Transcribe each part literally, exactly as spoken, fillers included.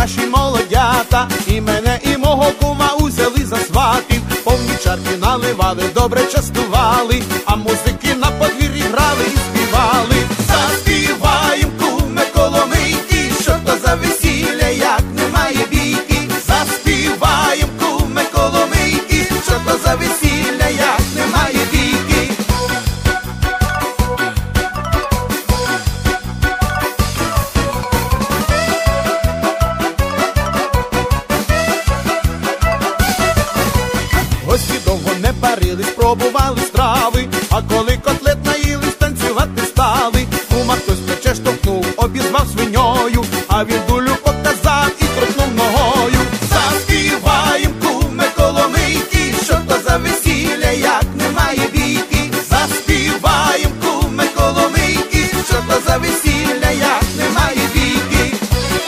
наші молодята, і мене, і мого кума узяли за сватів. Повні чарки наливали, добре частували, а музики на подвір'ї грали і співали. Заспіваєм, куме, коломийки, що то за весілля, як немає бійки. Заспіваєм, куме, коломийки, що то за весілля, як немає бійки. Гості довго не парились, пробували страви, а коли котлет наїлись, танцювати стали. Кума хтось плече штовхнув, обізвав свиньою, а він дулю показав і крутнув ногою. Заспіваєм, куме, коломийки, що то за весілля, як немає бійки. Заспіваєм, куме, коломийки, що то за весілля, як немає бійки.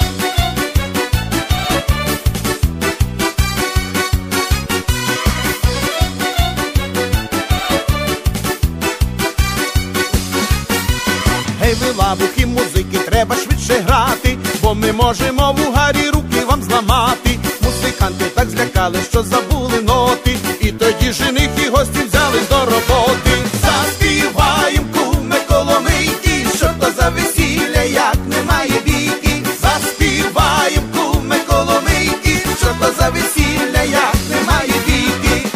Гей, ви лабухи, музики, треба швидше грати, бо ми можемо в угарі руки вам зламати. Музиканти так злякали, що забули ноти, і тоді жених і гості взялись до роботи. Заспіваєм, куме, коломийки, що то за весілля, як немає бійки. Заспіваєм, куме, коломийки, що то за весілля, як немає бійки.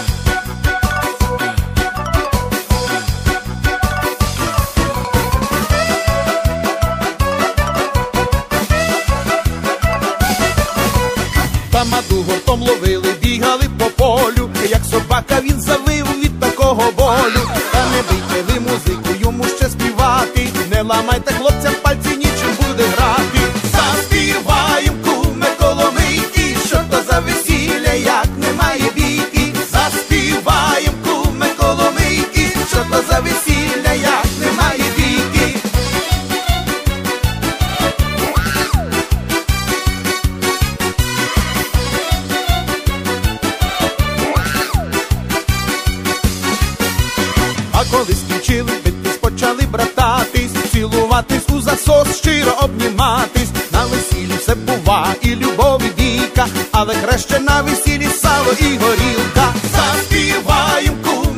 Тамаду гуртом ловили, бігали по полю, як собака він завив від такого болю. Та не бийте ви музику, йому ще співати, не ламайте хлопцям пальці, нічим буде грати. Заспіваєм, куме, коломийки, що то за весілля, як немає бійки. Заспіваєм, куме, коломийки, що то за весілля, як немає бійки. А коли скінчили битись, почали брататись, цілуватись у засос, щиро обніматись. На весіллі все бува, і любов, і бійка, але краще на весіллі сало і горілка. Заспіваєм, куме,